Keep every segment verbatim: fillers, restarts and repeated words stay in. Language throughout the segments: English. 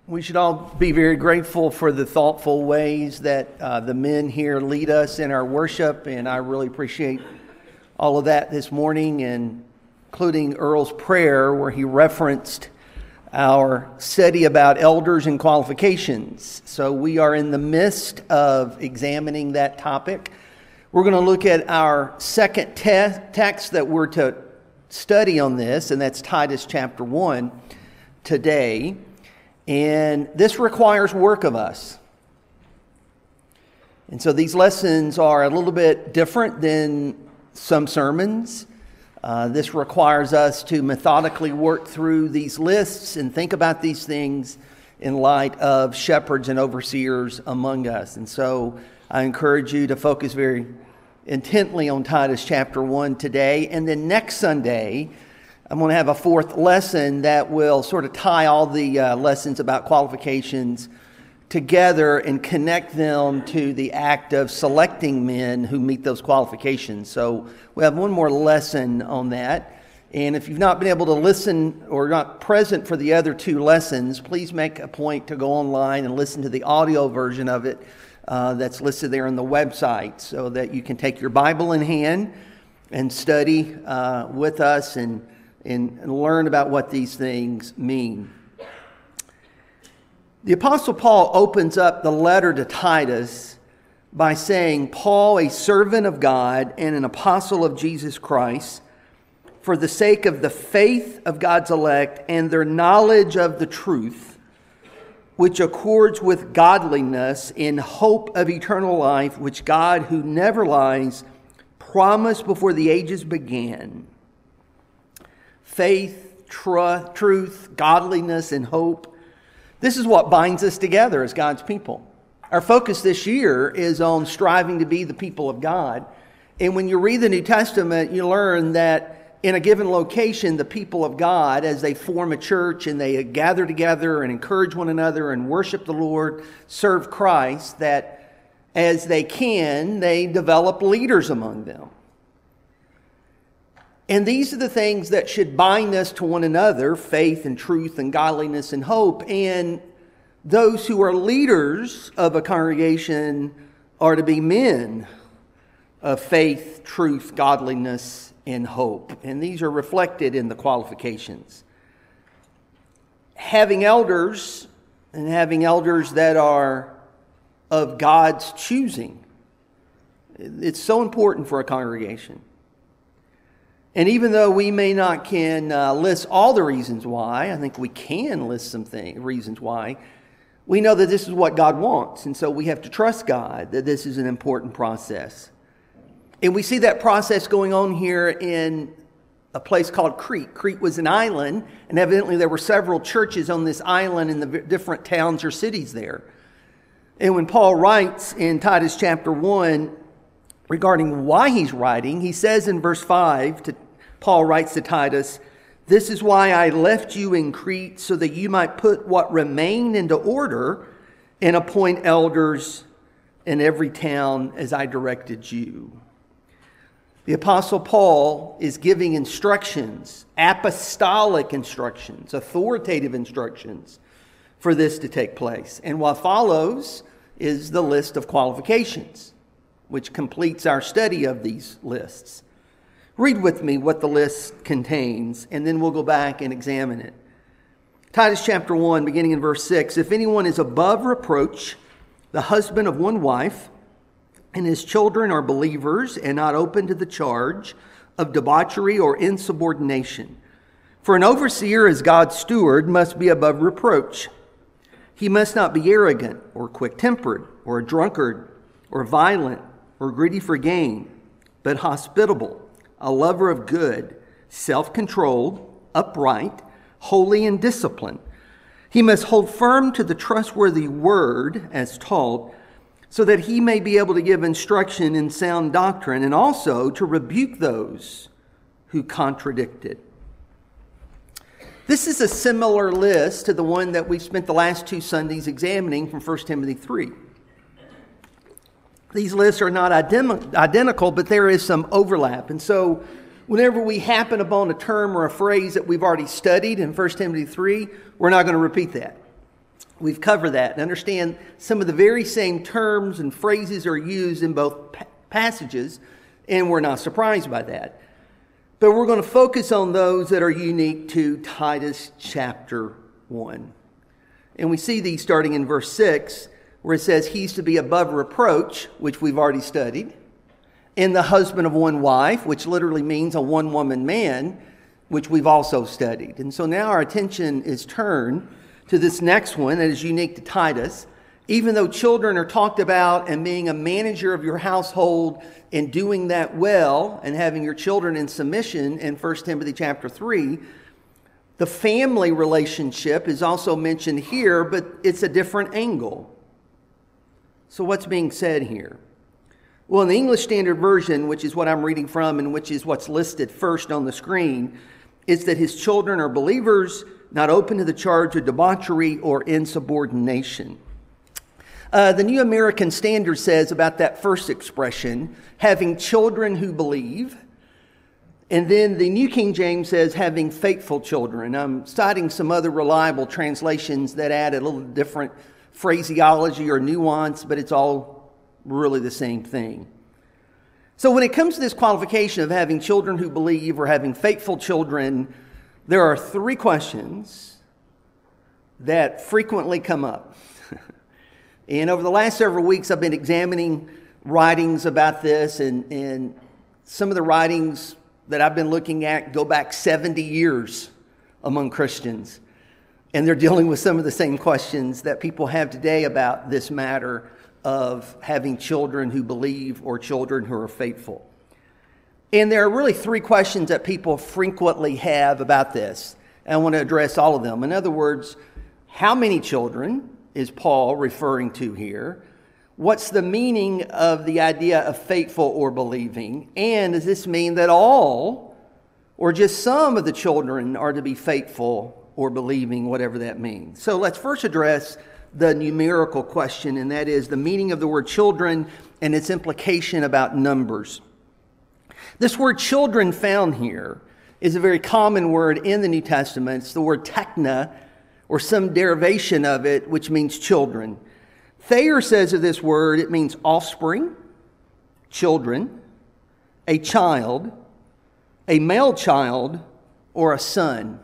We should all be very grateful for the thoughtful ways that uh, the men here lead us in our worship, and I really appreciate all of that this morning, and including Earl's prayer where he referenced our study about elders and qualifications. So we are in the midst of examining that topic. We're going to look at our second te- text that we're to study on this, and that's Titus chapter one today. And this requires work of us. And so these lessons are a little bit different than some sermons. Uh, this requires us to methodically work through these lists and think about these things in light of shepherds and overseers among us. And so I encourage you to focus very intently on Titus chapter one today. And then next Sunday, I'm going to have a fourth lesson that will sort of tie all the uh, lessons about qualifications together and connect them to the act of selecting men who meet those qualifications. So we have one more lesson on that. And if you've not been able to listen or not present for the other two lessons, please make a point to go online and listen to the audio version of it uh, that's listed there on the website, so that you can take your Bible in hand and study uh, with us and and learn about what these things mean. The Apostle Paul opens up the letter to Titus by saying, Paul, a servant of God and an apostle of Jesus Christ, for the sake of the faith of God's elect and their knowledge of the truth, which accords with godliness in hope of eternal life, which God, who never lies, promised before the ages began. Faith, tr- truth, godliness, and hope. This is what binds us together as God's people. Our focus this year is on striving to be the people of God. And when you read the New Testament, you learn that in a given location, the people of God, as they form a church and they gather together and encourage one another and worship the Lord, serve Christ, that as they can, they develop leaders among them. And these are the things that should bind us to one another: faith and truth and godliness and hope. And those who are leaders of a congregation are to be men of faith, truth, godliness, and hope. And these are reflected in the qualifications. Having elders, and having elders that are of God's choosing, it's so important for a congregation. And even though we may not can uh, list all the reasons why, I think we can list some things, reasons why, we know that this is what God wants. And so we have to trust God that this is an important process. And we see that process going on here in a place called Crete. Crete was an island, and evidently there were several churches on this island in the different towns or cities there. And when Paul writes in Titus chapter one regarding why he's writing, he says in verse five, to, Paul writes to Titus, "This is why I left you in Crete, so that you might put what remained into order and appoint elders in every town as I directed you." The Apostle Paul is giving instructions, apostolic instructions, authoritative instructions for this to take place. And what follows is the list of qualifications, which completes our study of these lists. Read with me what the list contains, and then we'll go back and examine it. Titus chapter one, beginning in verse six, "If anyone is above reproach, the husband of one wife, and his children are believers and not open to the charge of debauchery or insubordination. For an overseer as God's steward must be above reproach. He must not be arrogant or quick-tempered or a drunkard or violent or greedy for gain, but hospitable, a lover of good, self-controlled, upright, holy and disciplined. He must hold firm to the trustworthy word as taught, so that he may be able to give instruction in sound doctrine and also to rebuke those who contradict it." This is a similar list to the one that we've spent the last two Sundays examining from First Timothy three. These lists are not idem- identical, but there is some overlap. And so whenever we happen upon a term or a phrase that we've already studied in First Timothy three, we're not going to repeat that. We've covered that and understand some of the very same terms and phrases are used in both pa- passages, and we're not surprised by that. But we're going to focus on those that are unique to Titus chapter one. And we see these starting in verse six, where it says he's to be above reproach, which we've already studied, and the husband of one wife, which literally means a one-woman man, which we've also studied. And so now our attention is turned to this next one that is unique to Titus. Even though children are talked about and being a manager of your household and doing that well and having your children in submission in First Timothy chapter three, the family relationship is also mentioned here, but it's a different angle. So what's being said here? Well, in the English Standard Version, which is what I'm reading from and which is what's listed first on the screen, it's that his children are believers, not open to the charge of debauchery or insubordination. Uh, the New American Standard says about that first expression, having children who believe. And then the New King James says having faithful children. I'm citing some other reliable translations that add a little different phraseology or nuance, but it's all really the same thing. So when it comes to this qualification of having children who believe or having faithful children, there are three questions that frequently come up. And over the last several weeks, I've been examining writings about this, and, and some of the writings that I've been looking at go back seventy years among Christians. And they're dealing with some of the same questions that people have today about this matter of having children who believe or children who are faithful. And there are really three questions that people frequently have about this. And I want to address all of them. In other words, how many children is Paul referring to here? What's the meaning of the idea of faithful or believing? And does this mean that all or just some of the children are to be faithful or believing, whatever that means? So let's first address the numerical question, and that is the meaning of the word children and its implication about numbers. This word children found here is a very common word in the New Testament. It's the word tekna, or some derivation of it, which means children. Thayer says of this word, it means offspring, children, a child, a male child, or a son.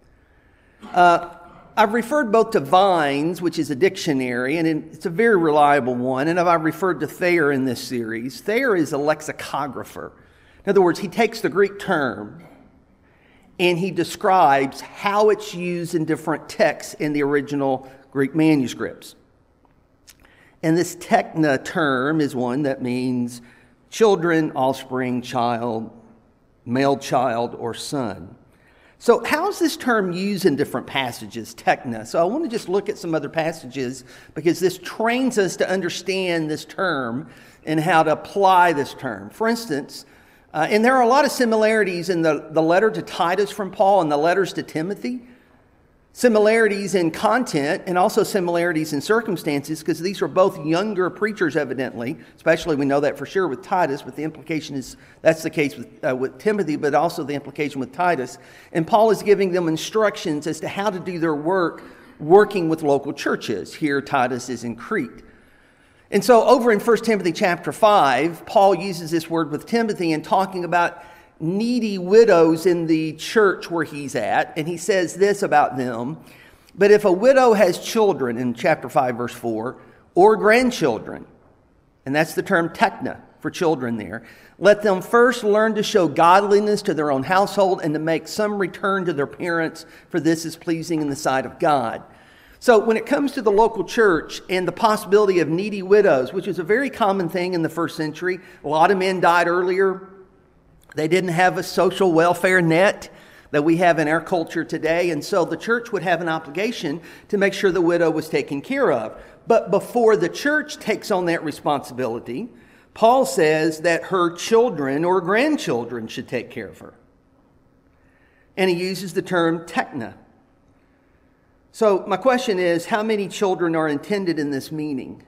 Uh, I've referred both to Vines, which is a dictionary, and it's a very reliable one, and I've referred to Thayer in this series. Thayer is a lexicographer. In other words, he takes the Greek term and he describes how it's used in different texts in the original Greek manuscripts. And this tekna term is one that means children, offspring, child, male child, or son. So how is this term used in different passages, tekna? So I want to just look at some other passages because this trains us to understand this term and how to apply this term. For instance, uh, and there are a lot of similarities in the, the letter to Titus from Paul and the letters to Timothy. Similarities in content and also similarities in circumstances, because these are both younger preachers, evidently. Especially, we know that for sure with Titus, but the implication is that's the case with, uh, with Timothy, but also the implication with Titus. And Paul is giving them instructions as to how to do their work working with local churches. Here, Titus is in Crete. And so over in First Timothy chapter five, Paul uses this word with Timothy and talking about needy widows in the church where he's at, and he says this about them: but if a widow has children, in chapter five, verse four, or grandchildren, and that's the term tekna for children there, let them first learn to show godliness to their own household and to make some return to their parents, for this is pleasing in the sight of God. So when it comes to the local church and the possibility of needy widows, which is a very common thing in the first century, a lot of men died earlier. They didn't have a social welfare net that we have in our culture today. And so the church would have an obligation to make sure the widow was taken care of. But before the church takes on that responsibility, Paul says that her children or grandchildren should take care of her. And he uses the term tekna. So my question is, how many children are intended in this meaning?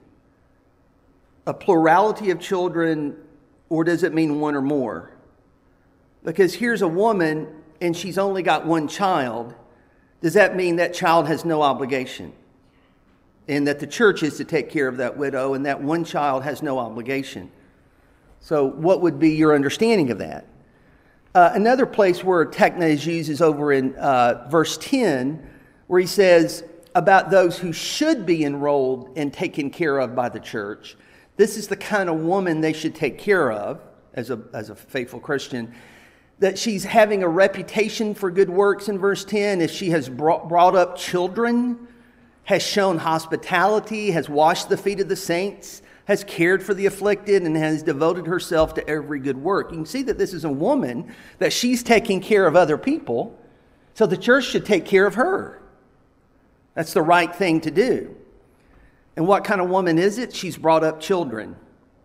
A plurality of children, or does it mean one or more? Because here's a woman and she's only got one child. Does that mean that child has no obligation? and that the church is to take care of that widow, and that one child has no obligation. So what would be your understanding of that? Uh, another place where tekna is used is over in uh, verse ten, where he says about those who should be enrolled and taken care of by the church. This is the kind of woman they should take care of as a, as a faithful Christian. That she's having a reputation for good works in verse ten. If she has brought, brought up children, has shown hospitality, has washed the feet of the saints, has cared for the afflicted, and has devoted herself to every good work. You can see that this is a woman, that she's taking care of other people, so the church should take care of her. That's the right thing to do. And what kind of woman is it? She's brought up children.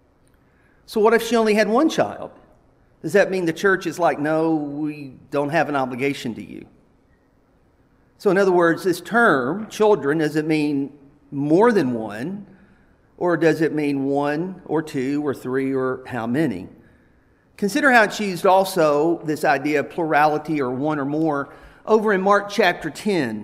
So what if she only had one child? Does that mean the church is like, no, we don't have an obligation to you? So in other words, this term, children, does it mean more than one? Or does it mean one or two or three or how many? Consider how it's used also, this idea of plurality or one or more, over in Mark chapter ten.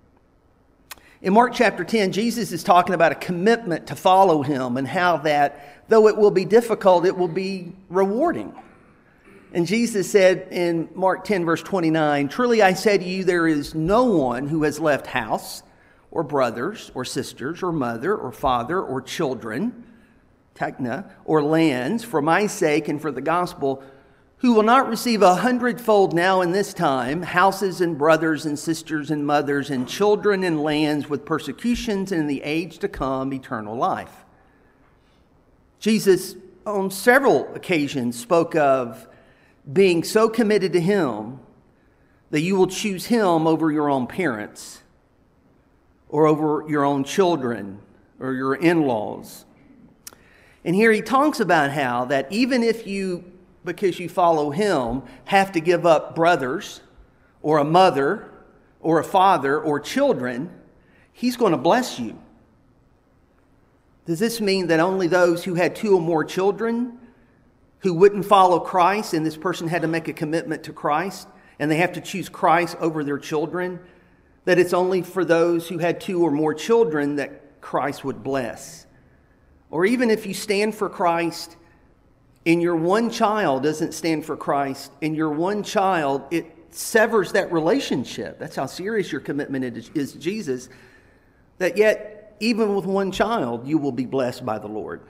In Mark chapter ten, Jesus is talking about a commitment to follow him and how that, though it will be difficult, it will be rewarding. And Jesus said in Mark ten, verse twenty-nine, "Truly I say to you, there is no one who has left house or brothers or sisters or mother or father or children, tekna, or lands for my sake and for the gospel, who will not receive a hundredfold now in this time, houses and brothers and sisters and mothers and children and lands with persecutions, and in the age to come eternal life." Jesus on several occasions spoke of being so committed to him that you will choose him over your own parents or over your own children or your in-laws. And here he talks about how that even if you, because you follow him, have to give up brothers or a mother or a father or children, he's going to bless you. Does this mean that only those who had two or more children who wouldn't follow Christ, and this person had to make a commitment to Christ, and they have to choose Christ over their children, that it's only for those who had two or more children that Christ would bless? Or even if you stand for Christ and your one child doesn't stand for Christ, and your one child, it severs that relationship. That's how serious your commitment is to Jesus, that yet, even with one child, you will be blessed by the Lord.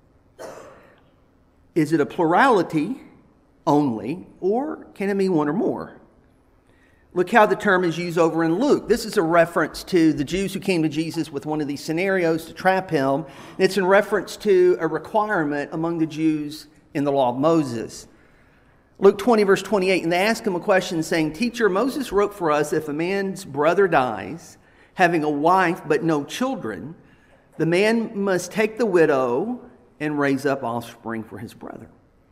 Is it a plurality only, or can it mean one or more? Look how the term is used over in Luke. This is a reference to the Jews who came to Jesus with one of these scenarios to trap him. It's in reference to a requirement among the Jews in the law of Moses. Luke twenty, verse twenty-eight, and they ask him a question saying, "Teacher, Moses wrote for us, if a man's brother dies, having a wife but no children, the man must take the widow and raise up offspring for his brother."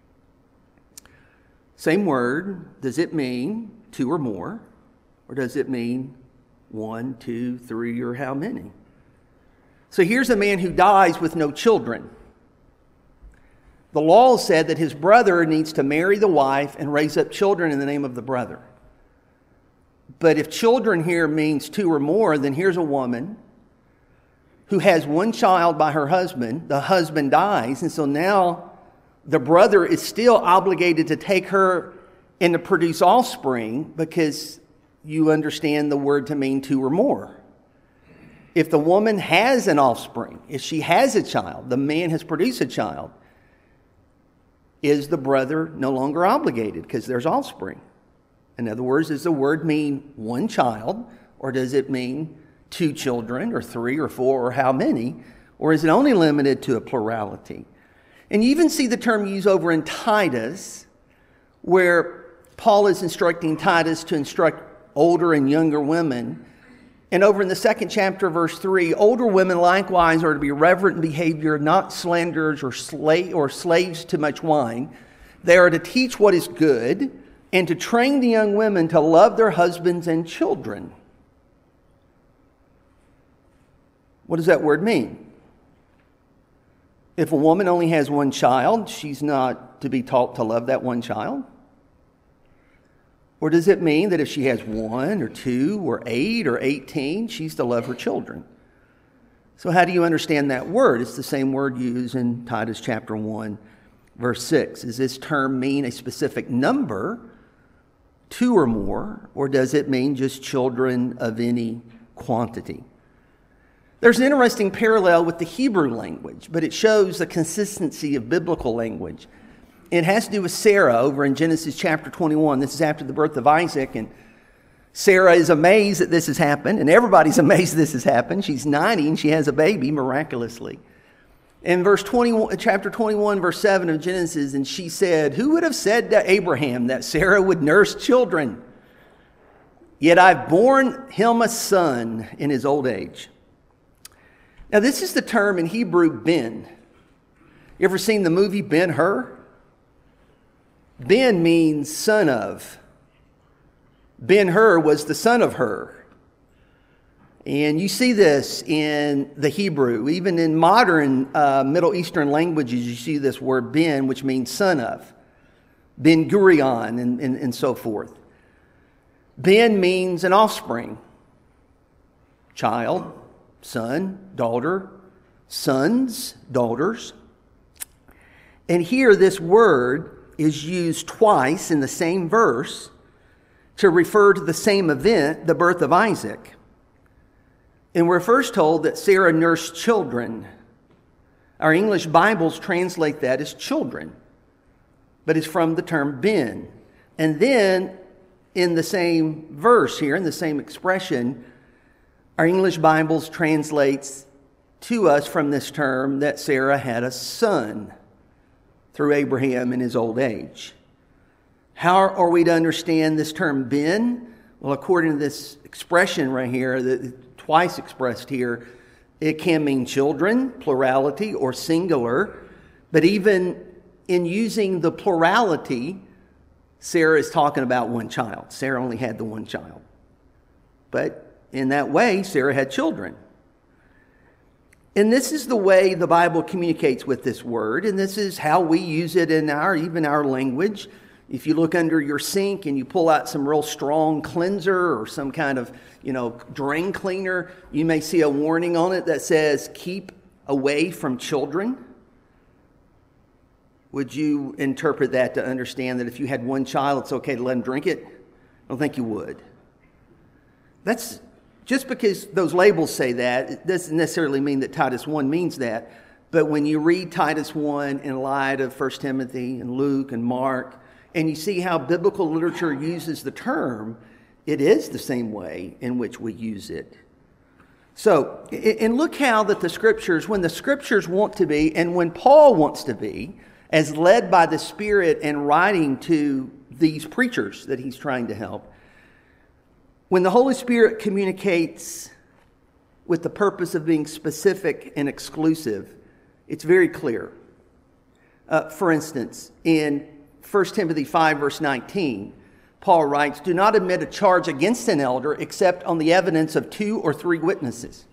Same word. Does it mean two or more? Or does it mean one, two, three, or how many? So here's a man who dies with no children. The law said that his brother needs to marry the wife and raise up children in the name of the brother. But if children here means two or more, then here's a woman who has one child by her husband. The husband dies, and so now the brother is still obligated to take her and to produce offspring, because you understand the word to mean two or more. If the woman has an offspring, if she has a child, the man has produced a child, is the brother no longer obligated because there's offspring? In other words, does the word mean one child, or does it mean two children, or three, or four, or how many? Or is it only limited to a plurality? And you even see the term used over in Titus, where Paul is instructing Titus to instruct older and younger women. And over in the second chapter, verse three, older women likewise are to be reverent in behavior, not slanderers or, slave, or slaves to much wine. They are to teach what is good, and to train the young women to love their husbands and children. What does that word mean? If a woman only has one child, she's not to be taught to love that one child? Or does it mean that if she has one or two or eight or eighteen, she's to love her children? So how do you understand that word? It's the same word used in Titus chapter one, verse six. Does this term mean a specific number, two or more, or does it mean just children of any quantity? There's an interesting parallel with the Hebrew language, but it shows the consistency of biblical language. It has to do with Sarah over in Genesis chapter twenty-one. This is after the birth of Isaac, and Sarah is amazed that this has happened, and everybody's amazed this has happened. She's ninety and she has a baby miraculously. In verse twenty-one, chapter twenty-one, verse seven of Genesis, and she said, "Who would have said to Abraham that Sarah would nurse children? Yet I've borne him a son in his old age." Now this is the term in Hebrew, Ben. You ever seen the movie Ben-Hur? Ben means son of. Ben-Hur was the son of Hur. And you see this in the Hebrew. Even in modern uh, Middle Eastern languages, you see this word Ben, which means son of. Ben-Gurion and, and, and so forth. Ben means an offspring. Child, son, daughter, sons, daughters. And here this word is used twice in the same verse to refer to the same event, the birth of Isaac. And we're first told that Sarah nursed children. Our English Bibles translate that as children, but it's from the term Ben. And then in the same verse here, in the same expression, our English Bibles translates to us from this term that Sarah had a son through Abraham in his old age. How are we to understand this term Ben? Well, according to this expression right here, that twice expressed here, it can mean children, plurality, or singular. But even in using the plurality, Sarah is talking about one child. Sarah only had the one child. But in that way, Sarah had children. And this is the way the Bible communicates with this word, and this is how we use it in our, even our language. If you look under your sink and you pull out some real strong cleanser or some kind of, you know, drain cleaner, you may see a warning on it that says, "Keep away from children." Would you interpret that to understand that if you had one child, it's okay to let them drink it? I don't think you would. That's just because those labels say that, it doesn't necessarily mean that Titus one means that. But when you read Titus one in light of First Timothy and Luke and Mark, and you see how biblical literature uses the term, it is the same way in which we use it. So, and look how that the Scriptures, when the Scriptures want to be, and when Paul wants to be, as led by the Spirit and writing to these preachers that he's trying to help, when the Holy Spirit communicates with the purpose of being specific and exclusive, it's very clear. Uh, for instance, in First Timothy five, verse nineteen, Paul writes, "Do not admit a charge against an elder except on the evidence of two or three witnesses."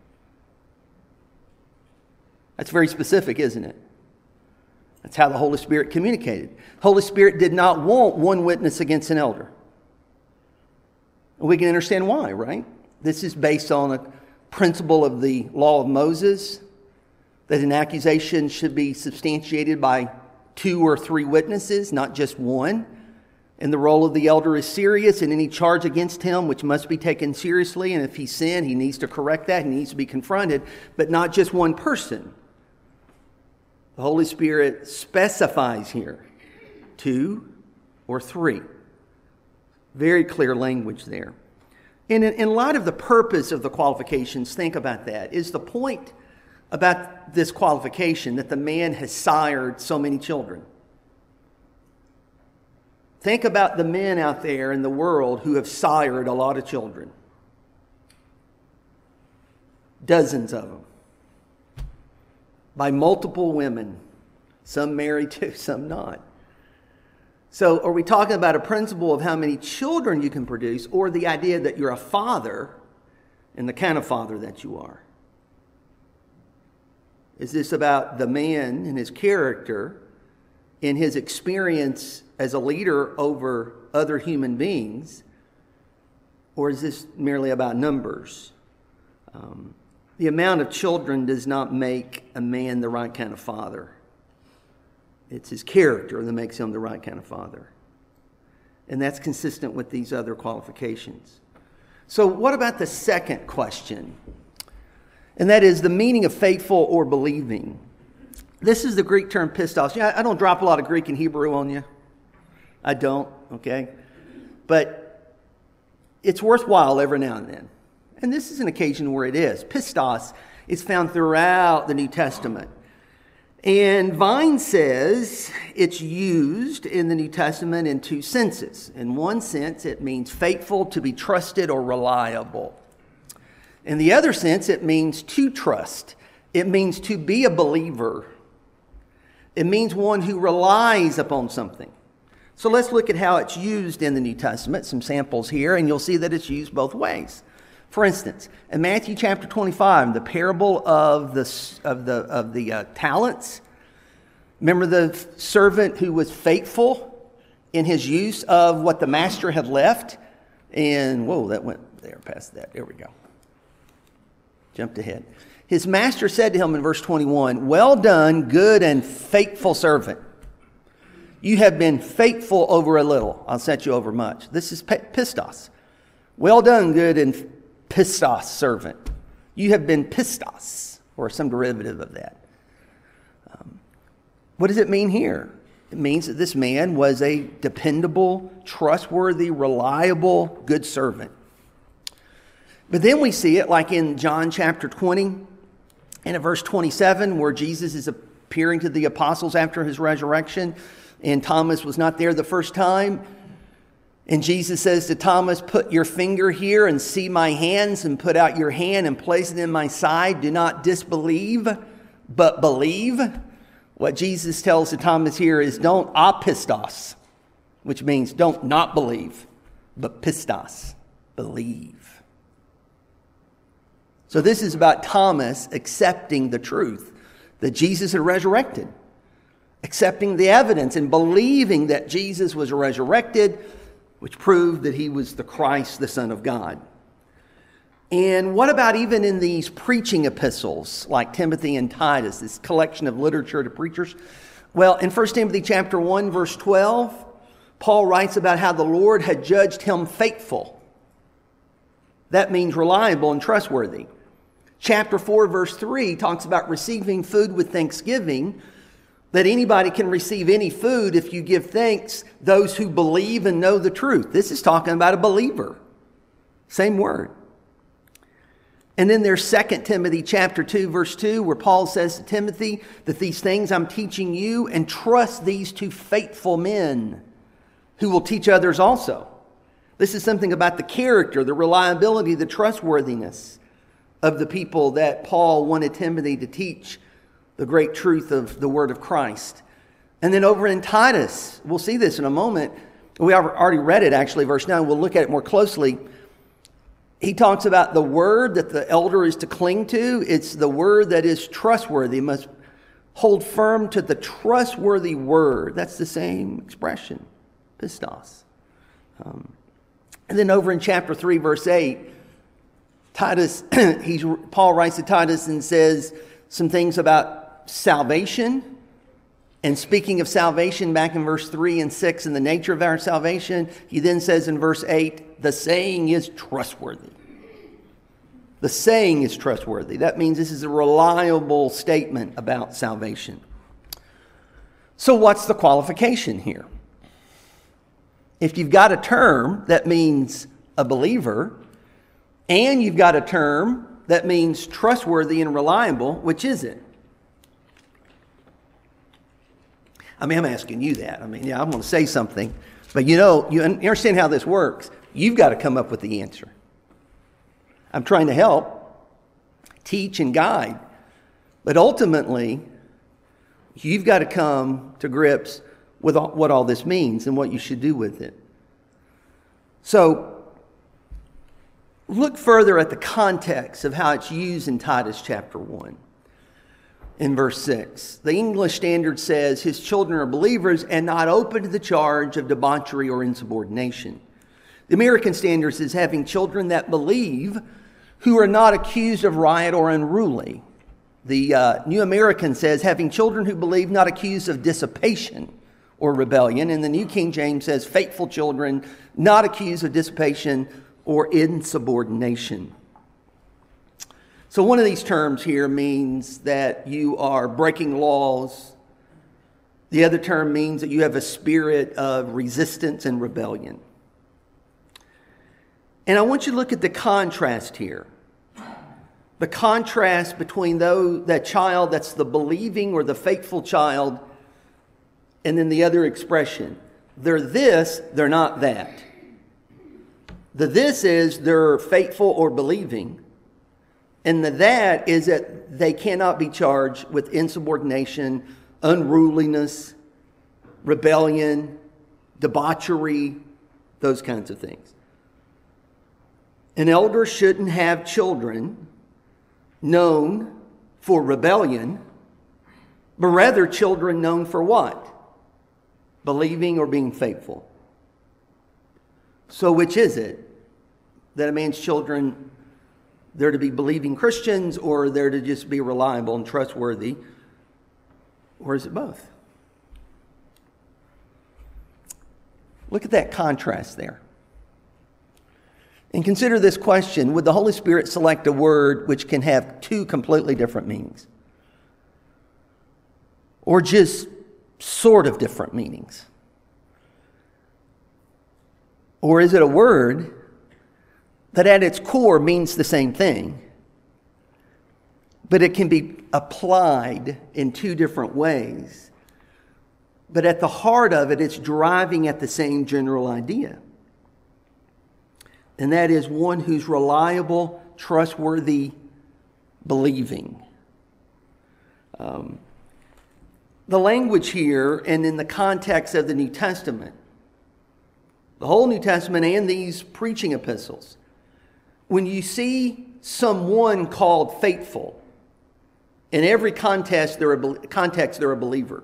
That's very specific, isn't it? That's how the Holy Spirit communicated. The Holy Spirit did not want one witness against an elder. We can understand why, right? This is based on a principle of the law of Moses, that an accusation should be substantiated by two or three witnesses, not just one. And the role of the elder is serious, and any charge against him, which must be taken seriously, and if he sinned, he needs to correct that, he needs to be confronted, but not just one person. The Holy Spirit specifies here two or three. Very clear language there. And in, in light of the purpose of the qualifications, think about that. Is the point about this qualification that the man has sired so many children? Think about the men out there in the world who have sired a lot of children. Dozens of them. By multiple women. Some married to, some not. So are we talking about a principle of how many children you can produce, or the idea that you're a father and the kind of father that you are? Is this about the man and his character and his experience as a leader over other human beings? Or is this merely about numbers? Um, the amount of children does not make a man the right kind of father. It's his character that makes him the right kind of father. And that's consistent with these other qualifications. So what about the second question? And that is the meaning of faithful or believing. This is the Greek term pistos. Yeah, I don't drop a lot of Greek and Hebrew on you. I don't, okay? But it's worthwhile every now and then. And this is an occasion where it is. Pistos is found throughout the New Testament. And Vine says it's used in the New Testament in two senses. In one sense, it means faithful, to be trusted, or reliable. In the other sense, it means to trust. It means to be a believer. It means one who relies upon something. So let's look at how it's used in the New Testament. Some samples here, and you'll see that it's used both ways. For instance, in Matthew chapter twenty-five, the parable of the of the of the uh, talents. Remember the servant who was faithful in his use of what the master had left? And whoa, that went there past that. There we go. Jumped ahead. His master said to him in verse twenty-one, "Well done, good and faithful servant. You have been faithful over a little. I'll set you over much." This is pistos. Well done, good and pistos servant. You have been pistos, or some derivative of that. Um, what does it mean here? It means that this man was a dependable, trustworthy, reliable, good servant. But then we see it like in John chapter twenty and at verse twenty-seven, where Jesus is appearing to the apostles after his resurrection, and Thomas was not there the first time. And Jesus says to Thomas, "Put your finger here and see my hands, and put out your hand and place it in my side. Do not disbelieve, but believe." What Jesus tells to Thomas here is don't apistos, which means don't not believe, but pistos, believe. So this is about Thomas accepting the truth that Jesus had resurrected, accepting the evidence and believing that Jesus was resurrected, which proved that he was the Christ, the Son of God. And what about even in these preaching epistles like Timothy and Titus, this collection of literature to preachers? Well, in First Timothy chapter one, verse twelve, Paul writes about how the Lord had judged him faithful. That means reliable and trustworthy. Chapter four, verse three talks about receiving food with thanksgiving, that anybody can receive any food if you give thanks, those who believe and know the truth. This is talking about a believer. Same word. And then there's Second Timothy chapter two, verse two, where Paul says to Timothy that these things I'm teaching you, and trust these to faithful men who will teach others also. This is something about the character, the reliability, the trustworthiness of the people that Paul wanted Timothy to teach the great truth of the word of Christ. And then over in Titus, we'll see this in a moment. We already read it actually, verse nine. We'll look at it more closely. He talks about the word that the elder is to cling to. It's the word that is trustworthy. It must hold firm to the trustworthy word. That's the same expression, pistos. Um, and then over in chapter three, verse eight, Titus, he's, Paul writes to Titus and says some things about salvation. And speaking of salvation, back in verse three and six, and the nature of our salvation, he then says in verse eight, the saying is trustworthy. The saying is trustworthy. That means this is a reliable statement about salvation. So what's the qualification here? If you've got a term that means a believer, and you've got a term that means trustworthy and reliable, which is it? I mean, I'm asking you that. I mean, yeah, I'm going to say something. But you know, you understand how this works. You've got to come up with the answer. I'm trying to help, teach, and guide. But ultimately, you've got to come to grips with all, what all this means and what you should do with it. So, look further at the context of how it's used in Titus chapter one. In verse six, the English Standard says, his children are believers and not open to the charge of debauchery or insubordination. The American Standard says, having children that believe, who are not accused of riot or unruly. The uh, New American says, having children who believe, not accused of dissipation or rebellion. And the New King James says, faithful children, not accused of dissipation or insubordination. So one of these terms here means that you are breaking laws. The other term means that you have a spirit of resistance and rebellion. And I want you to look at the contrast here. The contrast between those, that child that's the believing or the faithful child, and then the other expression. They're this, they're not that. The this is they're faithful or believing. And the that is that they cannot be charged with insubordination, unruliness, rebellion, debauchery, those kinds of things. An elder shouldn't have children known for rebellion, but rather children known for what? Believing or being faithful. So which is it? That a man's children, they're to be believing Christians, or they're to just be reliable and trustworthy? Or is it both? Look at that contrast there. And consider this question. Would the Holy Spirit select a word which can have two completely different meanings? Or just sort of different meanings? Or is it a word that at its core means the same thing, but it can be applied in two different ways? But at the heart of it, it's driving at the same general idea. And that is one who's reliable, trustworthy, believing. Um, the language here, and in the context of the New Testament, the whole New Testament and these preaching epistles, when you see someone called faithful, in every context they're a, context they're a believer.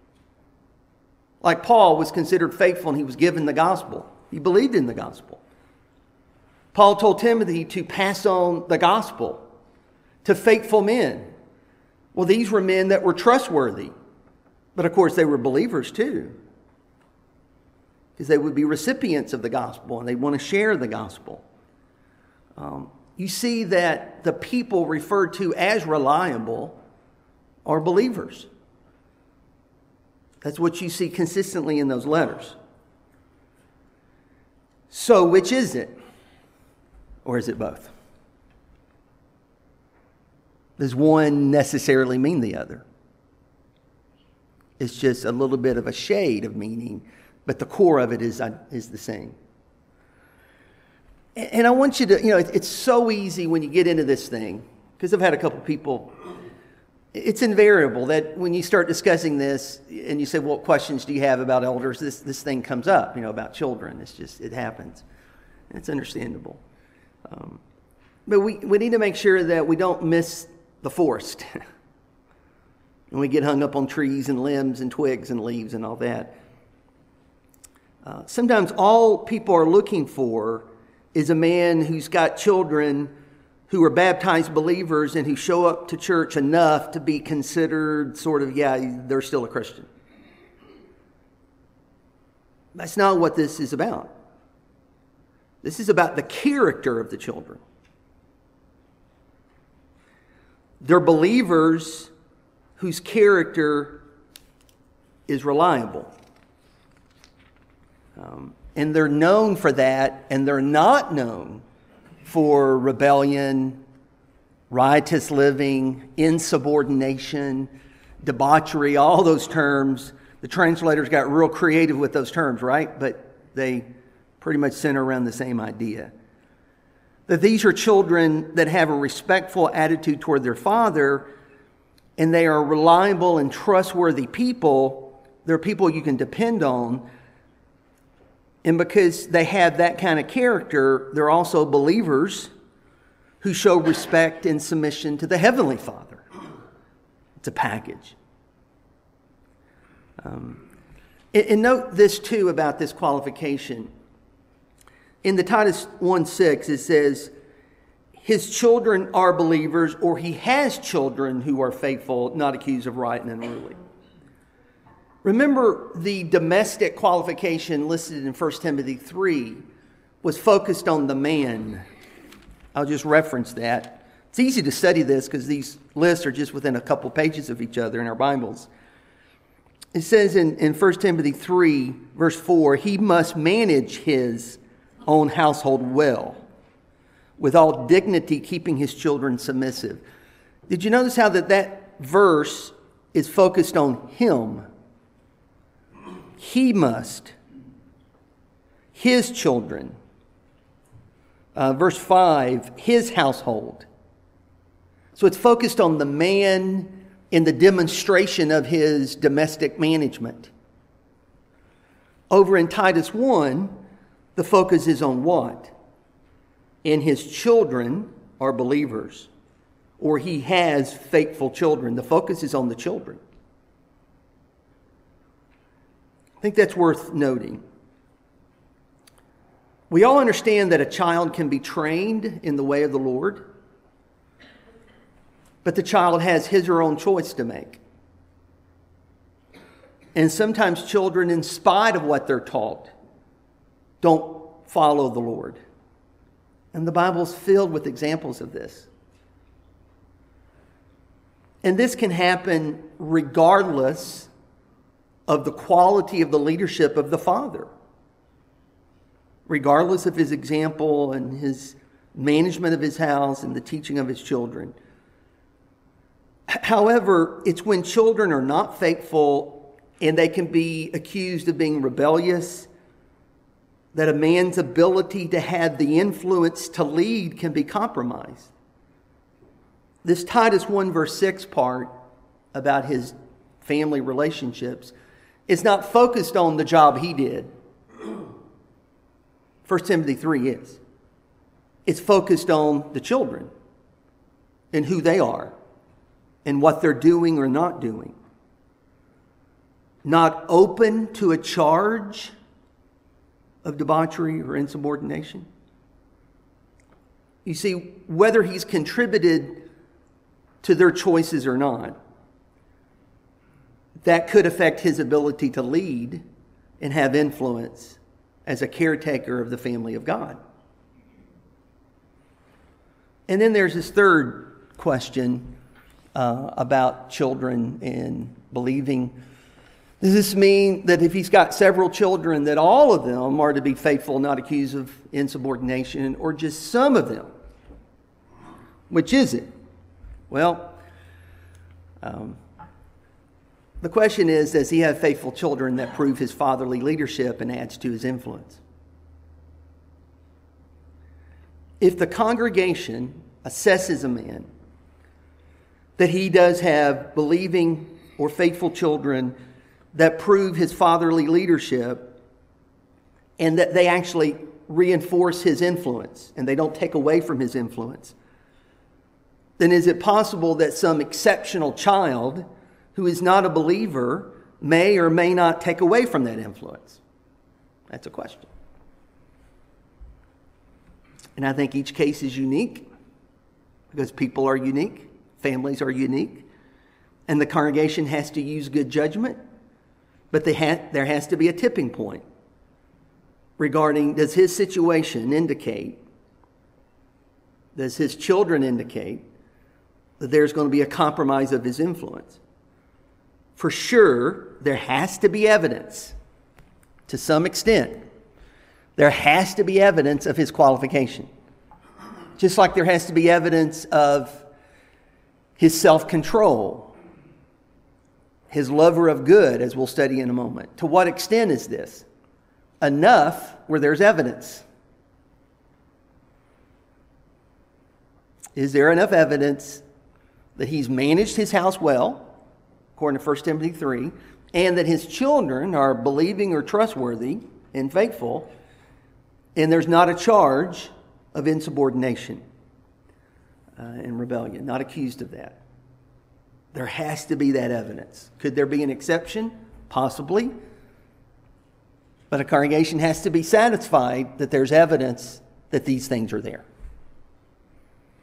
Like Paul was considered faithful and he was given the gospel. He believed in the gospel. Paul told Timothy to pass on the gospel to faithful men. Well, these were men that were trustworthy. But of course, they were believers too. Because they would be recipients of the gospel and they want to share the gospel. Um, you see that the people referred to as reliable are believers. That's what you see consistently in those letters. So, which is it? Or is it both? Does one necessarily mean the other? It's just a little bit of a shade of meaning, but the core of it is, is the same. And I want you to, you know, it's so easy when you get into this thing, because I've had a couple people, it's invariable that when you start discussing this and you say, well, what questions do you have about elders? This, this thing comes up, you know, about children. It's just, it happens. And it's understandable. Um, but we, we need to make sure that we don't miss the forest. And we get hung up on trees and limbs and twigs and leaves and all that. Uh, sometimes all people are looking for is a man who's got children who are baptized believers and who show up to church enough to be considered sort of, yeah, they're still a Christian. That's not what this is about. This is about the character of the children. They're believers whose character is reliable. Um, and they're known for that, and they're not known for rebellion, riotous living, insubordination, debauchery, all those terms. The translators got real creative with those terms, right? But they pretty much center around the same idea. That these are children that have a respectful attitude toward their father, and they are reliable and trustworthy people. They're people you can depend on. And because they have that kind of character, they're also believers who show respect and submission to the Heavenly Father. It's a package. Um, and, and note this too about this qualification. In the Titus one six, it says, his children are believers, or he has children who are faithful, not accused of right and unruly. Remember, the domestic qualification listed in First Timothy three was focused on the man. I'll just reference that. It's easy to study this because these lists are just within a couple pages of each other in our Bibles. It says in, in First Timothy three, verse four, he must manage his own household well, with all dignity, keeping his children submissive. Did you notice how that, that verse is focused on him? He must. His children. Uh, verse five, his household. So it's focused on the man in the demonstration of his domestic management. Over in Titus one, the focus is on what? And his children are believers, or he has faithful children. The focus is on the children. I think that's worth noting. We all understand that a child can be trained in the way of the Lord, but the child has his or her own choice to make. And sometimes children, in spite of what they're taught, don't follow the Lord. And the Bible's filled with examples of this. And this can happen regardless of the quality of the leadership of the father, regardless of his example and his management of his house and the teaching of his children. However, it's when children are not faithful and they can be accused of being rebellious that a man's ability to have the influence to lead can be compromised. This Titus one verse six part about his family relationships is not focused on the job he did. First Timothy three is. It's focused on the children and who they are and what they're doing or not doing. Not open to a charge of debauchery or insubordination. You see, whether he's contributed to their choices or not, that could affect his ability to lead and have influence as a caretaker of the family of God. And then there's this third question uh, about children and believing. Does this mean that if he's got several children, that all of them are to be faithful, not accused of insubordination, or just some of them? Which is it? Well, um, the question is, does he have faithful children that prove his fatherly leadership and adds to his influence? If the congregation assesses a man that he does have believing or faithful children that prove his fatherly leadership and that they actually reinforce his influence and they don't take away from his influence, then is it possible that some exceptional child who is not a believer may or may not take away from that influence? That's a question. And I think each case is unique because people are unique, families are unique, and the congregation has to use good judgment. But they ha- there has to be a tipping point regarding, does his situation indicate, does his children indicate that there's going to be a compromise of his influence? For sure, there has to be evidence to some extent. There has to be evidence of his qualification. Just like there has to be evidence of his self-control, his lover of good, as we'll study in a moment. To what extent is this? Enough where there's evidence. Is there enough evidence that he's managed his house well, according to First Timothy three, and that his children are believing or trustworthy and faithful, and there's not a charge of insubordination uh, and rebellion, not accused of that? There has to be that evidence. Could there be an exception? Possibly. But a congregation has to be satisfied that there's evidence that these things are there.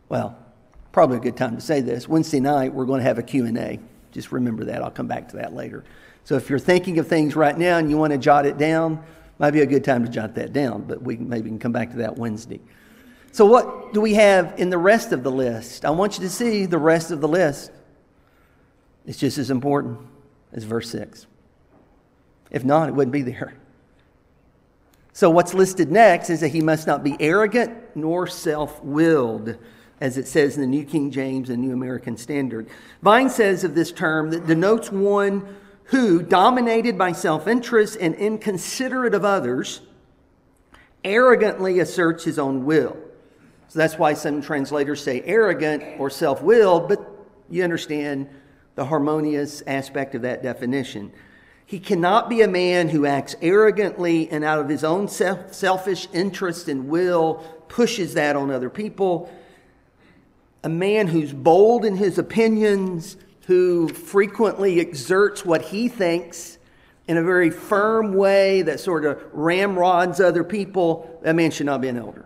Well, probably a good time to say this. Wednesday night, we're going to have a Q and A. Just remember that. I'll come back to that later. So if you're thinking of things right now and you want to jot it down, might be a good time to jot that down, but we maybe can come back to that Wednesday. So what do we have in the rest of the list? I want you to see the rest of the list. It's just as important as verse six. If not, it wouldn't be there. So what's listed next is that he must not be arrogant nor self-willed, as it says in the New King James and New American Standard. Vine says of this term that denotes one who, dominated by self-interest and inconsiderate of others, arrogantly asserts his own will. So that's why some translators say arrogant or self-willed, but you understand the harmonious aspect of that definition. He cannot be a man who acts arrogantly and out of his own self- selfish interest and will pushes that on other people. A man who's bold in his opinions, who frequently exerts what he thinks in a very firm way that sort of ramrods other people, that man should not be an elder.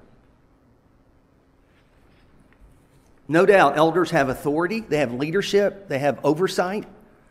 No doubt, elders have authority, they have leadership, they have oversight.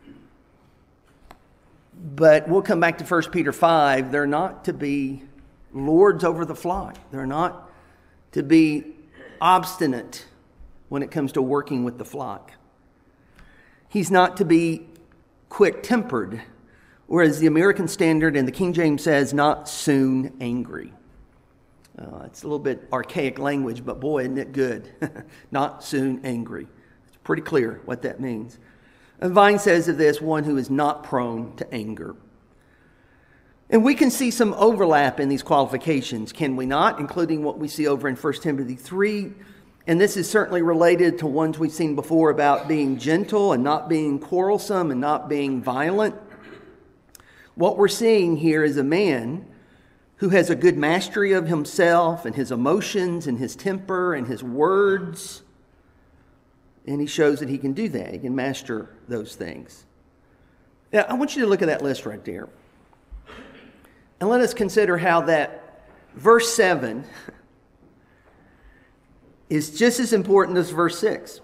But we'll come back to First Peter five. They're not to be lords over the flock. They're not to be obstinate when it comes to working with the flock. He's not to be quick-tempered, whereas the American Standard and the King James says not soon angry. Uh, it's a little bit archaic language, but boy, isn't it good. Not soon angry. It's pretty clear what that means. And Vine says of this, one who is not prone to anger. And we can see some overlap in these qualifications, can we not? Including what we see over in First Timothy three. And this is certainly related to ones we've seen before about being gentle and not being quarrelsome and not being violent. What we're seeing here is a man who has a good mastery of himself and his emotions and his temper and his words. And he shows that he can do that. He can master those things. Now, I want you to look at that list right there. And let us consider how that verse seven is just as important as verse six.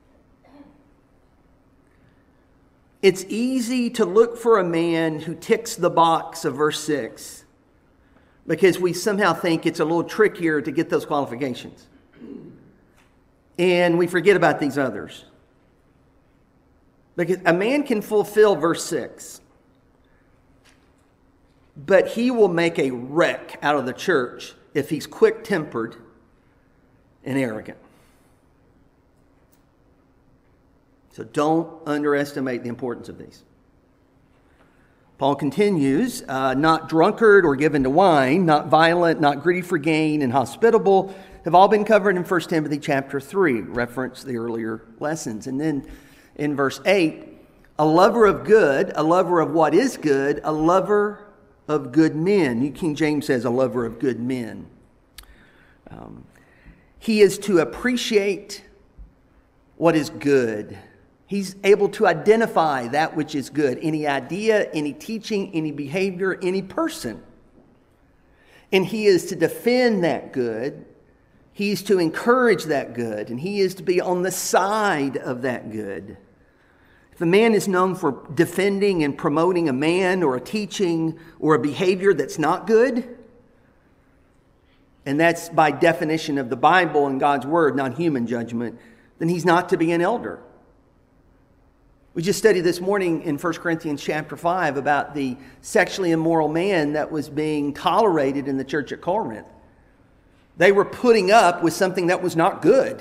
It's easy to look for a man who ticks the box of verse six because we somehow think it's a little trickier to get those qualifications. And we forget about these others. Because a man can fulfill verse six, but he will make a wreck out of the church if he's quick-tempered and arrogant. So don't underestimate the importance of these. Paul continues, uh, not drunkard or given to wine, not violent, not greedy for gain, and hospitable, have all been covered in First Timothy chapter three, reference the earlier lessons. And then in verse eight, a lover of good, a lover of what is good, a lover of good men. New King James says a lover of good men. Um, he is to appreciate what is good. He's able to identify that which is good, any idea, any teaching, any behavior, any person. And he is to defend that good. He is to encourage that good, and he is to be on the side of that good. If a man is known for defending and promoting a man or a teaching or a behavior that's not good, and that's by definition of the Bible and God's Word, not human judgment, then he's not to be an elder. We just studied this morning in First Corinthians chapter five about the sexually immoral man that was being tolerated in the church at Corinth. They were putting up with something that was not good.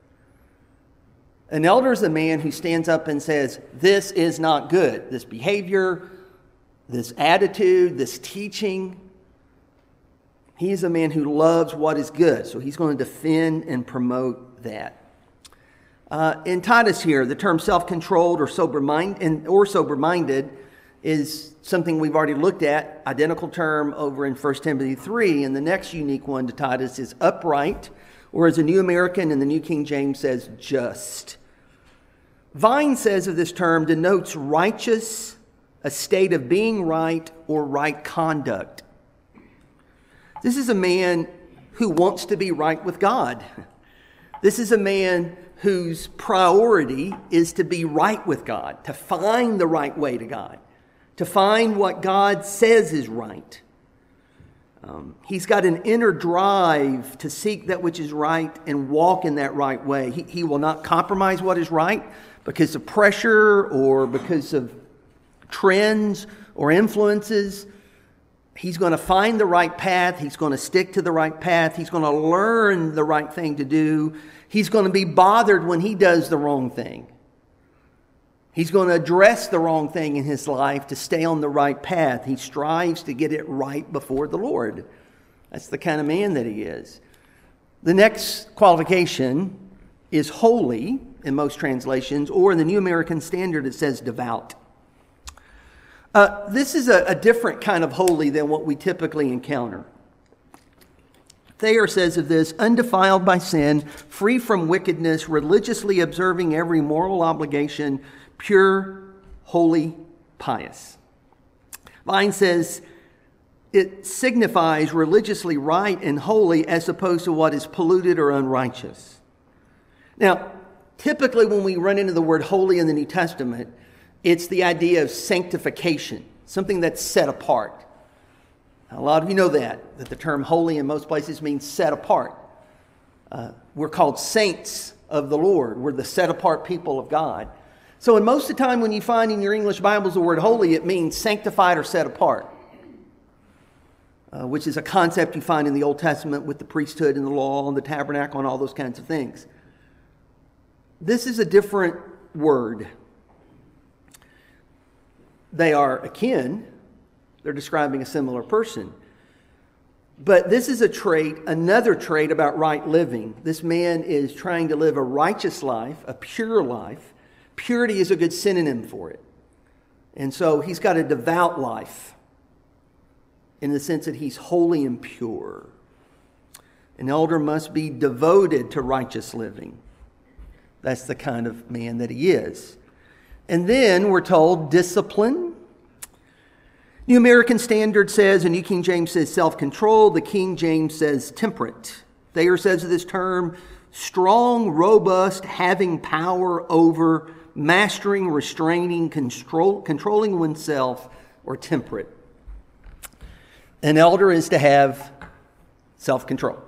An elder is a man who stands up and says, this is not good. This behavior, this attitude, this teaching. He is a man who loves what is good. So he's going to defend and promote that. Uh, in Titus here, the term self-controlled or sober-minded or sober-minded is something we've already looked at. Identical term over in First Timothy three. And the next unique one to Titus is upright, or as the New American and the New King James says, just. Vine says of this term denotes righteous, a state of being right or right conduct. This is a man who wants to be right with God. This is a man whose priority is to be right with God, to find the right way to God, to find what God says is right. Um, he's got an inner drive to seek that which is right and walk in that right way. He, he will not compromise what is right because of pressure or because of trends or influences. He's going to find the right path. He's going to stick to the right path. He's going to learn the right thing to do. He's going to be bothered when he does the wrong thing. He's going to address the wrong thing in his life to stay on the right path. He strives to get it right before the Lord. That's the kind of man that he is. The next qualification is holy in most translations, or in the New American Standard it says devout. Uh, this is a, a different kind of holy than what we typically encounter. Thayer says of this, undefiled by sin, free from wickedness, religiously observing every moral obligation, pure, holy, pious. Vine says it signifies religiously right and holy as opposed to what is polluted or unrighteous. Now, typically when we run into the word holy in the New Testament, it's the idea of sanctification, something that's set apart. A lot of you know that, that the term holy in most places means set apart. Uh, we're called saints of the Lord. We're the set apart people of God. So in most of the time when you find in your English Bibles the word holy, it means sanctified or set apart, uh, which is a concept you find in the Old Testament with the priesthood and the law and the tabernacle and all those kinds of things. This is a different word. They are akin. They're describing a similar person. But this is a trait, another trait about right living. This man is trying to live a righteous life, a pure life. Purity is a good synonym for it. And so he's got a devout life in the sense that he's holy and pure. An elder must be devoted to righteous living. That's the kind of man that he is. And then we're told discipline. New American Standard says, and New King James says self-control. The King James says temperate. Thayer says of this term, strong, robust, having power over, mastering, restraining, control, controlling oneself, or temperate. An elder is to have self-control.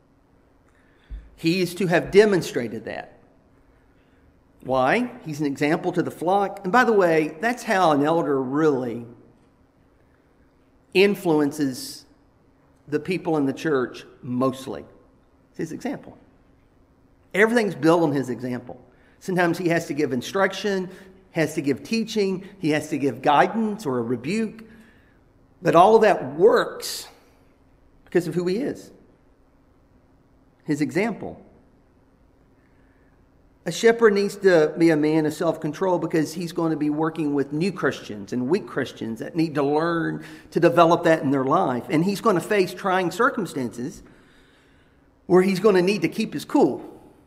He is to have demonstrated that. Why? He's an example to the flock. And by the way, that's how an elder really influences the people in the church mostly. It's his example. Everything's built on his example. Sometimes he has to give instruction, has to give teaching, he has to give guidance or a rebuke. But all of that works because of who he is. His example. A shepherd needs to be a man of self-control because he's going to be working with new Christians and weak Christians that need to learn to develop that in their life. And he's going to face trying circumstances where he's going to need to keep his cool.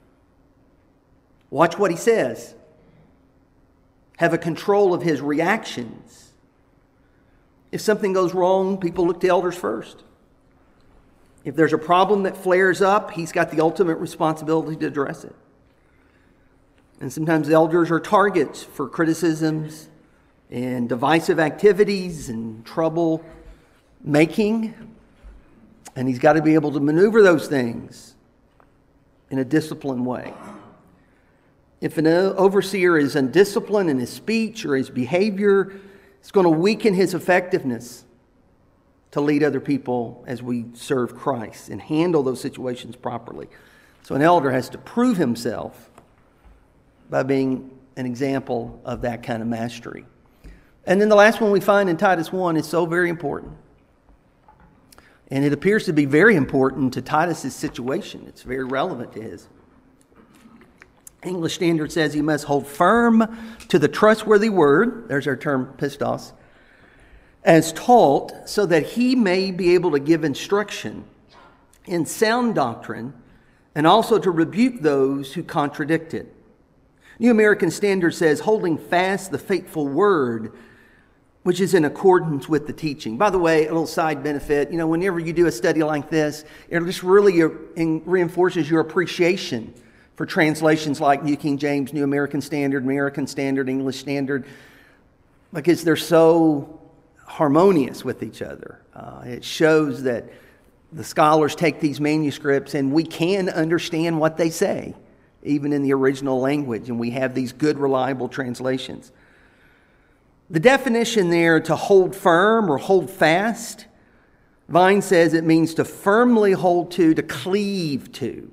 Watch what he says. Have a control of his reactions. If something goes wrong, people look to elders first. If there's a problem that flares up, he's got the ultimate responsibility to address it. And sometimes elders are targets for criticisms and divisive activities and trouble making. And he's got to be able to maneuver those things in a disciplined way. If an overseer is undisciplined in his speech or his behavior, it's going to weaken his effectiveness to lead other people as we serve Christ and handle those situations properly. So an elder has to prove himself by being an example of that kind of mastery. And then the last one we find in Titus one is so very important. And it appears to be very important to Titus's situation. It's very relevant to his. English Standard says he must hold firm to the trustworthy word, there's our term pistos, as taught, so that he may be able to give instruction in sound doctrine and also to rebuke those who contradict it. New American Standard says, holding fast the faithful word, which is in accordance with the teaching. By the way, a little side benefit, you know, whenever you do a study like this, it just really reinforces your appreciation for translations like New King James, New American Standard, American Standard, English Standard, because they're so harmonious with each other. Uh, it shows that the scholars take these manuscripts and we can understand what they say, even in the original language, and we have these good, reliable translations. The definition there, to hold firm or hold fast, Vine says it means to firmly hold to, to cleave to.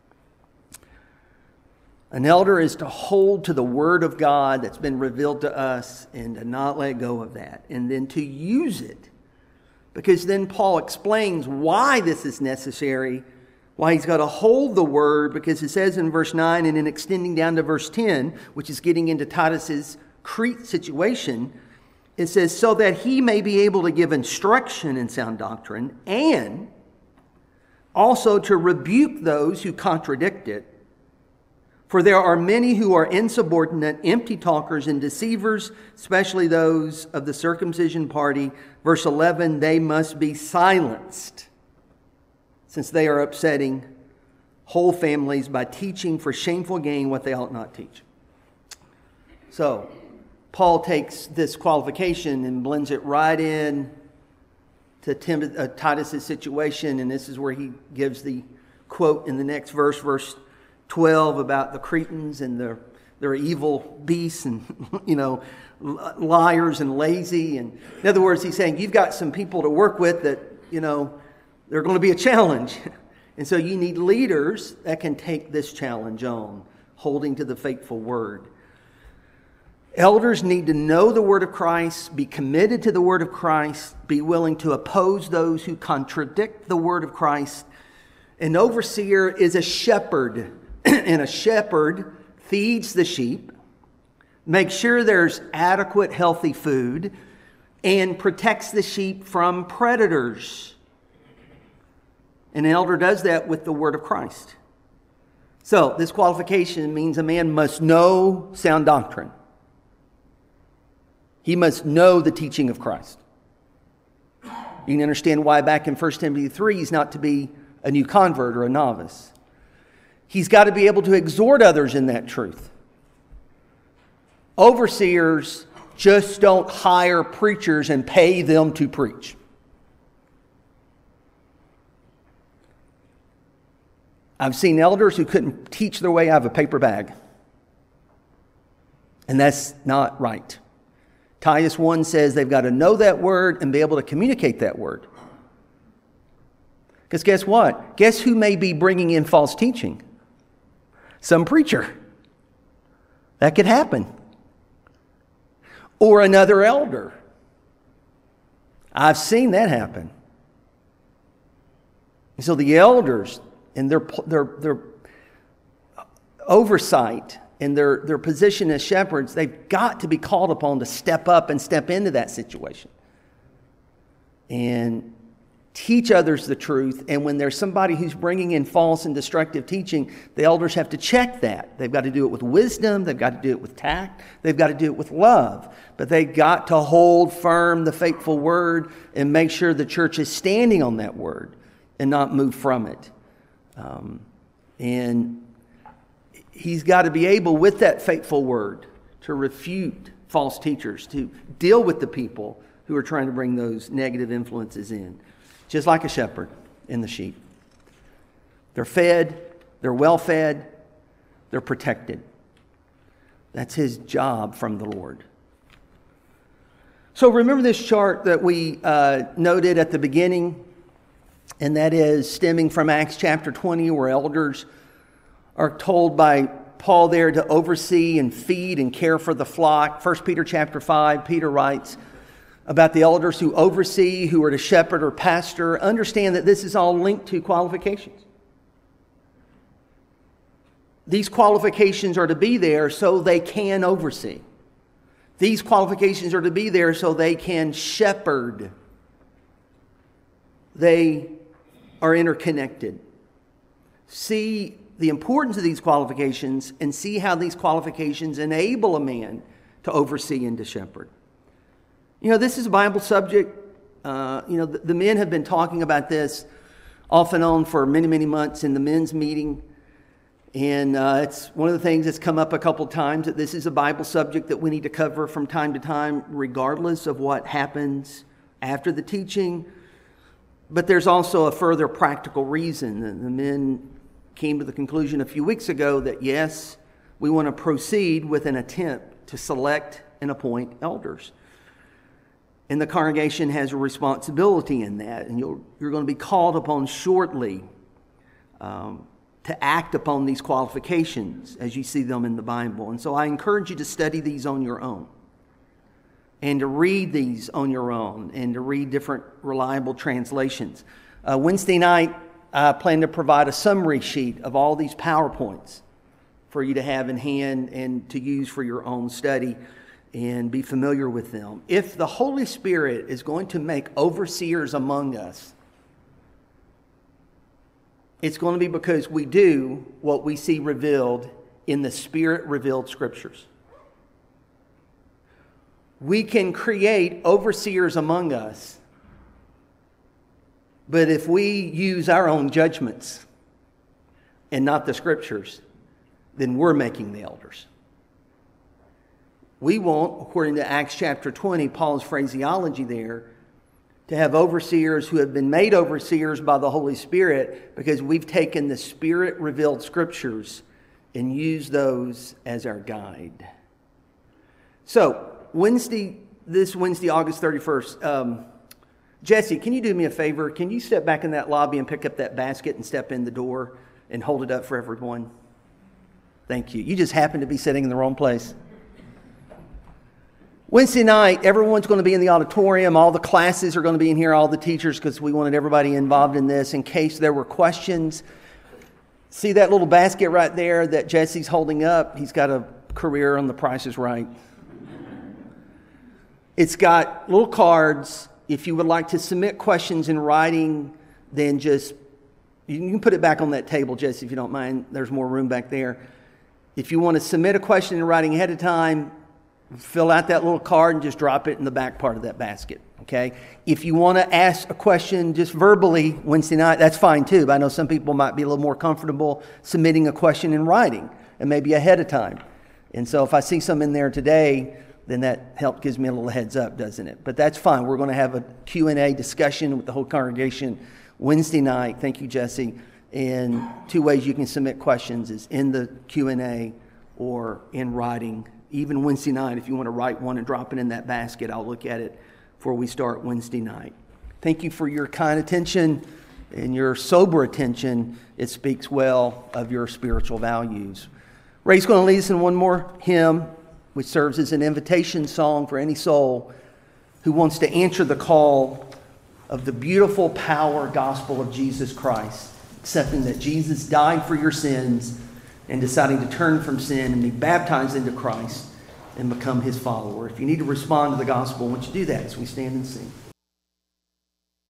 An elder is to hold to the Word of God that's been revealed to us and to not let go of that, and then to use it. Because then Paul explains why this is necessary, why he's got to hold the Word, because it says in verse nine, and then extending down to verse ten, which is getting into Titus's Crete situation, it says, so that he may be able to give instruction in sound doctrine, and also to rebuke those who contradict it. For there are many who are insubordinate, empty talkers, and deceivers, especially those of the circumcision party. Verse eleven, they must be silenced, since they are upsetting whole families by teaching for shameful gain what they ought not teach. So, Paul takes this qualification and blends it right in to Tim, uh, Titus's situation, and this is where he gives the quote in the next verse, verse twelve, about the Cretans and their their evil beasts and, you know, liars and lazy. And in other words, he's saying you've got some people to work with that, you know, they're going to be a challenge. And so you need leaders that can take this challenge on, holding to the faithful word. Elders need to know the word of Christ, be committed to the word of Christ, be willing to oppose those who contradict the word of Christ. An overseer is a shepherd, and a shepherd feeds the sheep, makes sure there's adequate, healthy food, and protects the sheep from predators. An elder does that with the word of Christ. So this qualification means a man must know sound doctrine. He must know the teaching of Christ. You can understand why back in First Timothy three, he's not to be a new convert or a novice. He's got to be able to exhort others in that truth. Overseers just don't hire preachers and pay them to preach. I've seen elders who couldn't teach their way out of a paper bag. And that's not right. Titus one says they've got to know that word and be able to communicate that word. Because guess what? Guess who may be bringing in false teaching? Some preacher. That could happen. Or another elder. I've seen that happen. And so the elders and their their their oversight and their, their position as shepherds, they've got to be called upon to step up and step into that situation and teach others the truth. And when there's somebody who's bringing in false and destructive teaching, the elders have to check that. They've got to do it with wisdom. They've got to do it with tact. They've got to do it with love. But they've got to hold firm the faithful word and make sure the church is standing on that word and not move from it. Um, and he's got to be able, with that faithful word, to refute false teachers, to deal with the people who are trying to bring those negative influences in. Just like a shepherd in the sheep. They're fed, they're well fed, they're protected. That's his job from the Lord. So remember this chart that we uh, noted at the beginning, and that is stemming from Acts chapter twenty, where elders are told by Paul there to oversee and feed and care for the flock. First Peter chapter five, Peter writes about the elders who oversee, who are to shepherd or pastor. Understand that this is all linked to qualifications. These qualifications are to be there so they can oversee. These qualifications are to be there so they can shepherd. They are interconnected. See the importance of these qualifications and see how these qualifications enable a man to oversee and to shepherd. You know, this is a Bible subject. Uh, you know, the, the men have been talking about this off and on for many, many months in the men's meeting. And uh, it's one of the things that's come up a couple times, that this is a Bible subject that we need to cover from time to time, regardless of what happens after the teaching. But there's also a further practical reason. The men came to the conclusion a few weeks ago that, yes, we want to proceed with an attempt to select and appoint elders. And the congregation has a responsibility in that. And you're, you're going to be called upon shortly um, to act upon these qualifications as you see them in the Bible. And so I encourage you to study these on your own, and to read these on your own, and to read different reliable translations. Uh, Wednesday night, I plan to provide a summary sheet of all these PowerPoints for you to have in hand and to use for your own study and be familiar with them. If the Holy Spirit is going to make overseers among us, it's going to be because we do what we see revealed in the Spirit-revealed Scriptures. We can create overseers among us, but if we use our own judgments and not the Scriptures, then we're making the elders. We want, according to Acts chapter twenty, Paul's phraseology there, to have overseers who have been made overseers by the Holy Spirit, because we've taken the Spirit-revealed Scriptures and used those as our guide. So, Wednesday, this Wednesday, August thirty-first, um, Jesse, can you do me a favor? Can you step back in that lobby and pick up that basket and step in the door and hold it up for everyone? Thank you. You just happen to be sitting in the wrong place. Wednesday night, everyone's going to be in the auditorium. All the classes are going to be in here, all the teachers, because we wanted everybody involved in this in case there were questions. See that little basket right there that Jesse's holding up? He's got a career on The Price is Right. It's got little cards. If you would like to submit questions in writing, then just, you can put it back on that table, Jesse, if you don't mind. There's more room back there. If you want to submit a question in writing ahead of time, fill out that little card and just drop it in the back part of that basket, okay? If you want to ask a question just verbally Wednesday night, that's fine too. But I know some people might be a little more comfortable submitting a question in writing and maybe ahead of time. And so if I see some in there today, then that help gives me a little heads up, doesn't it? But that's fine. We're going to have a Q and A discussion with the whole congregation Wednesday night. Thank you, Jesse. And two ways you can submit questions is in the Q and A or in writing. Even Wednesday night, if you want to write one and drop it in that basket, I'll look at it before we start Wednesday night. Thank you for your kind attention and your sober attention. It speaks well of your spiritual values. Ray's going to lead us in one more hymn, which serves as an invitation song for any soul who wants to answer the call of the beautiful power gospel of Jesus Christ, accepting that Jesus died for your sins and deciding to turn from sin and be baptized into Christ and become his follower. If you need to respond to the gospel, I want you to do that as we stand and sing.